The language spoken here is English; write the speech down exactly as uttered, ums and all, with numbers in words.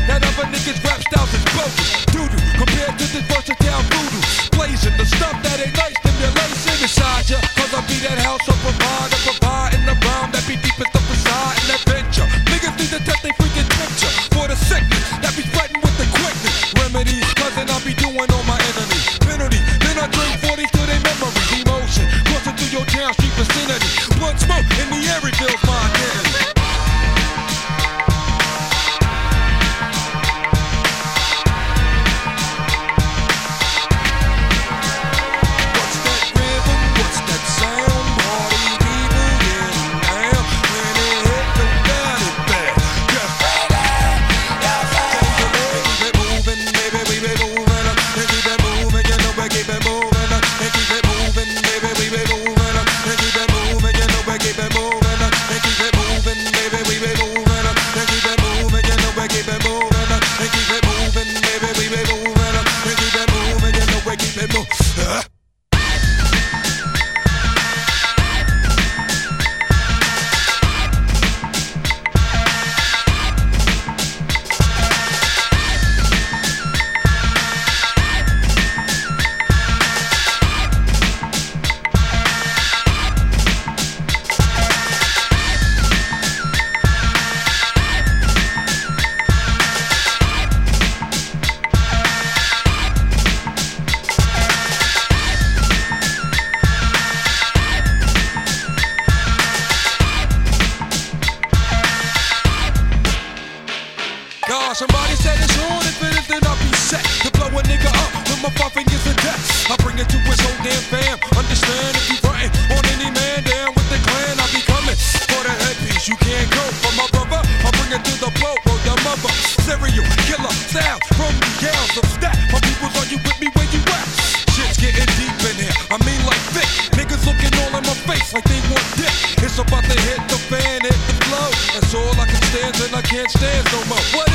that other niggas rap styles is bogus. Doo-doo, compared to this versatile voodoo. Blazing the stuff that ain't nice, stimulation inside ya. Cause I be that house of provider, providing the rhyme that be deepest up inside an adventure. Niggas need to test they freaking temperature for the sickness that be spreading with the quickness. Remedies, cousin, I be doing on my enemies. Penalty, then I drink forties to their memories. Emotion, coursing through your town street vicinity. Blood smoke in the air reveals my identity. Somebody said it's on, if it is, then I'll be set to blow a nigga up with my five fingers of death. I bring it to his whole damn fam. Understand if you frontin' on any man down with the clan, I'll be coming for the headpiece. You can't go for my brother. I'll bring it to the boat, roll your mother. Serial killer sound from the gals of stat. My peoples, are you with me where you at? Shit's getting deep in here. I mean like thick. Niggas looking all in my face like they want dick. It's about to hit the fan, hit the flow. That's all I can stand and I can't stand no more. What?